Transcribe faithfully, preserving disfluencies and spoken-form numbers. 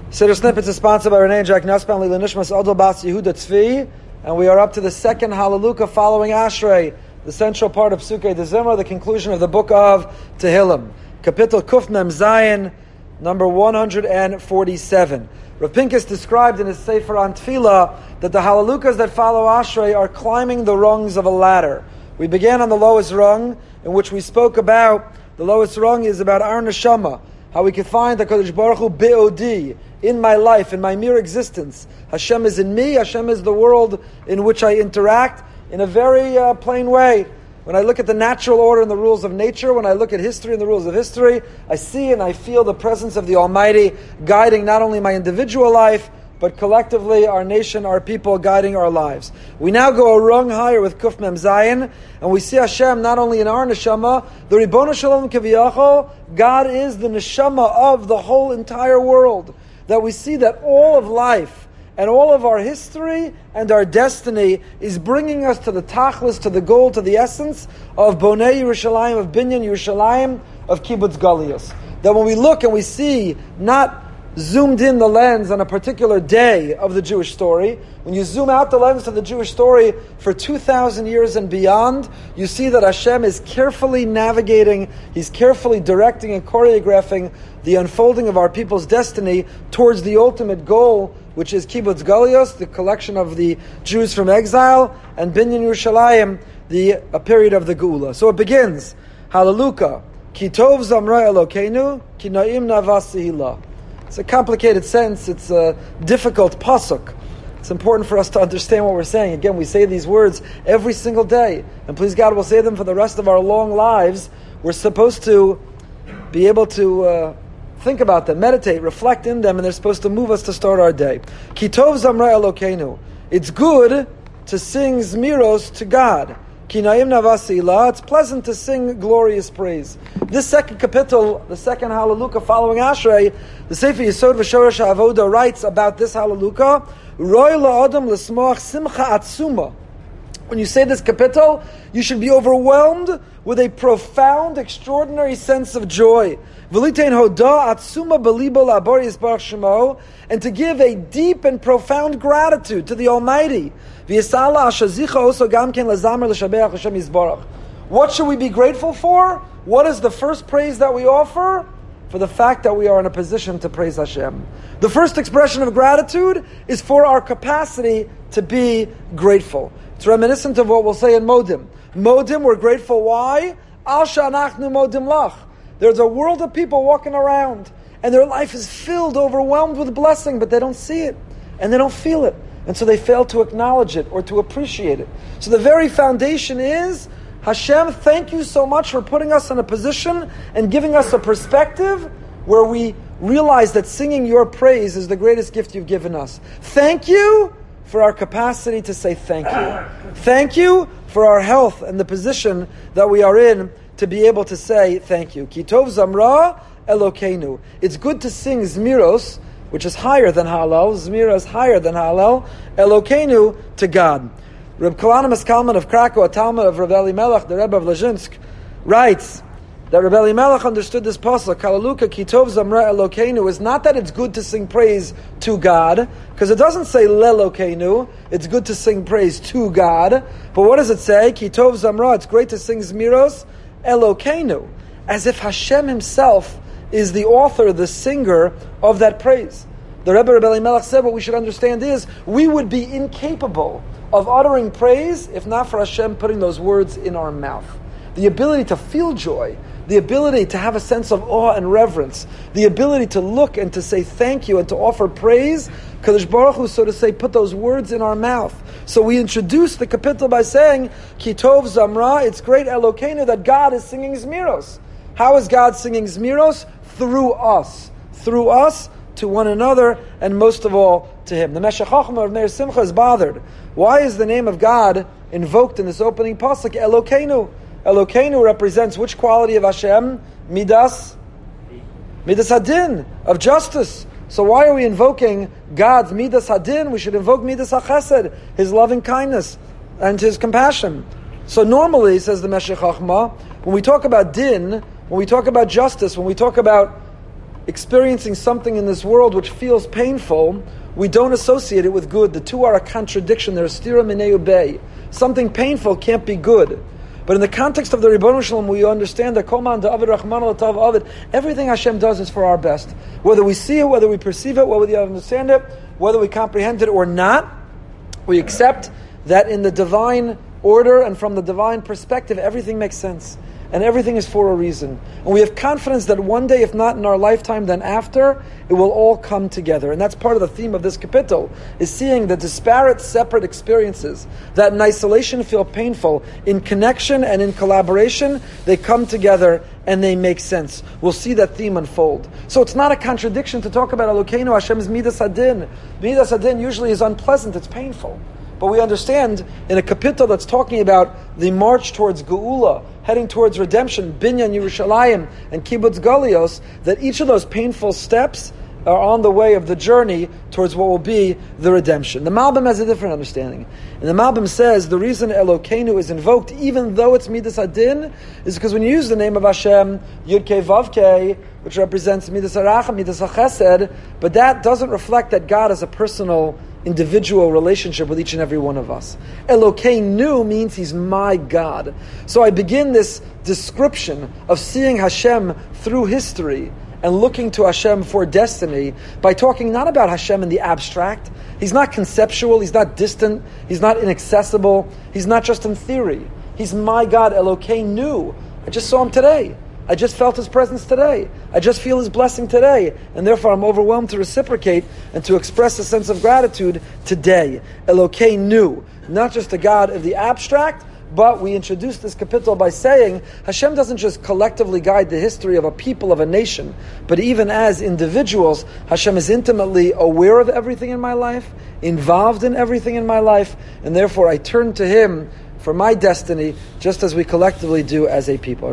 Siddur Snippets is sponsored by Renee and Jack Nussbaum, Lila Nishmas Adol Bas Yehuda Tzvi, and we are up to the second Hallelujah following Ashrei, the central part of Psukei de Zimra, the conclusion of the book of Tehillim. Kapitel Kuf Mem Zayin, number one hundred forty-seven. Rav Pincus described in his Sefer on Tefillah that the Hallelujahs that follow Ashrei are climbing the rungs of a ladder. We began on the lowest rung, in which we spoke about, the lowest rung is about our neshama, how we can find the Kadosh Baruch Hu B O D, in my life, in my mere existence. Hashem is in me, Hashem is the world in which I interact in a very uh, plain way. When I look at the natural order and the rules of nature, when I look at history and the rules of history, I see and I feel the presence of the Almighty guiding not only my individual life, but collectively our nation, our people, guiding our lives. We now go a rung higher with Kuf Mem Zayin, and we see Hashem not only in our neshama, the Ribono Shalom Kaviyachol, God is the neshama of the whole entire world. That we see that all of life and all of our history and our destiny is bringing us to the tachlis, to the goal, to the essence of Bonei Yerushalayim, of Binyan Yerushalayim, of Kibbutz Galios. That when we look and we see not zoomed in the lens on a particular day of the Jewish story, when you zoom out the lens to the Jewish story for two thousand years and beyond, you see that Hashem is carefully navigating, He's carefully directing and choreographing the unfolding of our people's destiny towards the ultimate goal, which is Kibbutz Galios, the collection of the Jews from exile, and Binyan Yerushalayim, the a period of the Geula. So it begins, Hallelujah, Ki tov zamra Elokeinu, Ki na'im navas sehila. It's a complicated sentence, it's a difficult pasuk. It's important for us to understand what we're saying. Again, we say these words every single day, and please God, we'll say them for the rest of our long lives. We're supposed to be able to uh, think about them, meditate, reflect in them, and they're supposed to move us to start our day. Ki tov zamra Elokeinu. It's good to sing Zmiros to God. Ki na'im navas sehila. It's pleasant to sing glorious praise. This second capital, the second Hallelujah following Ashrei, the Sefer Yesod V'Shoresh HaAvoda writes about this Hallelujah, Roy la'adam l'smoach simcha atzuma. When you say this capital, you should be overwhelmed with a profound, extraordinary sense of joy. V'litein hoda atzuma b'libo la'abori yisbarach shemo, and to give a deep and profound gratitude to the Almighty. V'yisala ashazicha oso gam ken lazamer l'shabeach Hashem yisbarach. What should we be grateful for? What is the first praise that we offer? For the fact that we are in a position to praise Hashem. The first expression of gratitude is for our capacity to be grateful. It's reminiscent of what we'll say in Modim. Modim, we're grateful. Why? Al sha'anachnu modim lach. There's a world of people walking around, and their life is filled, overwhelmed with blessing, but they don't see it, and they don't feel it. And so they fail to acknowledge it or to appreciate it. So the very foundation is, Hashem, thank you so much for putting us in a position and giving us a perspective where we realize that singing your praise is the greatest gift you've given us. Thank you for our capacity to say thank you. Thank you for our health and the position that we are in to be able to say thank you. Ki tov zamra Elokeinu. It's good to sing Zmiros, which is higher than Hallel. Zmira is higher than Hallel. Elokeinu, to God. Reb Kalanimus Kalman of Krakow, a Talmud of Reb Elimelech, the Rebbe of Lezhinsk, writes that Reb Elimelech understood this pasuk, Hallelujah, Ki tov zamra Elokeinu, is not that it's good to sing praise to God, because it doesn't say Lelokeinu, it's good to sing praise to God, but what does it say? Ki tov zamra, it's great to sing Zmiros, Elokeinu, as if Hashem himself is the author, the singer of that praise. The Rebbe Reb Elimelech said what we should understand is, we would be incapable of uttering praise if not for Hashem putting those words in our mouth. The ability to feel joy, the ability to have a sense of awe and reverence, the ability to look and to say thank you and to offer praise, Kadosh Baruch Hu, so to say, put those words in our mouth. So we introduce the capital by saying, Ki tov zamra, it's great Elokeinu that God is singing Zmiros. How is God singing Zmiros? Through us. Through us, to one another, and most of all, to Him. The Meshech Chochmah of Meir Simcha is bothered. Why is the name of God invoked in this opening pasuk, Elokeinu? Elokeinu represents which quality of Hashem? Midas? Midas Hadin, of justice. So why are we invoking God's Midas Hadin? We should invoke Midas HaChesed, His loving kindness and His compassion. So normally, says the Meshech Chochmah, when we talk about din, when we talk about justice, when we talk about experiencing something in this world which feels painful, we don't associate it with good. The two are a contradiction. They're stira minei ubei. Something painful can't be good. But in the context of the Ribono Shel Olam, we understand that Kol Man Da'avid Rachman L'Tav Avid, everything Hashem does is for our best. Whether we see it, whether we perceive it, whether we understand it, whether we comprehend it or not, we accept that in the divine order and from the divine perspective, everything makes sense. And everything is for a reason. And we have confidence that one day, if not in our lifetime, then after, it will all come together. And that's part of the theme of this kapitel, is seeing the disparate, separate experiences that in isolation feel painful. In connection and in collaboration, they come together and they make sense. We'll see that theme unfold. So it's not a contradiction to talk about Elokeinu, Hashem's Midas Hadin. Midas Hadin usually is unpleasant, it's painful. But we understand in a kapitel that's talking about the march towards Geula, heading towards redemption, Binyan Yerushalayim and Kibbutz Galios, that each of those painful steps are on the way of the journey towards what will be the redemption. The Malbim has a different understanding. And the Malbim says the reason Elokeinu is invoked, even though it's Midas Hadin, is because when you use the name of Hashem, Yud Kei Vav Kei, which represents Midas HaRacham, Midas HaChesed, but that doesn't reflect that God is a personal individual relationship with each and every one of us. Elokeinu means He's my God. So I begin this description of seeing Hashem through history and looking to Hashem for destiny by talking not about Hashem in the abstract. He's not conceptual, He's not distant, He's not inaccessible, He's not just in theory. He's my God, Elokeinu. I just saw Him today. I just felt His presence today. I just feel His blessing today. And therefore I'm overwhelmed to reciprocate and to express a sense of gratitude today. Elokeinu. Not just a God of the abstract, but we introduce this kapitel by saying Hashem doesn't just collectively guide the history of a people, of a nation, but even as individuals, Hashem is intimately aware of everything in my life, involved in everything in my life, and therefore I turn to Him for my destiny, just as we collectively do as a people.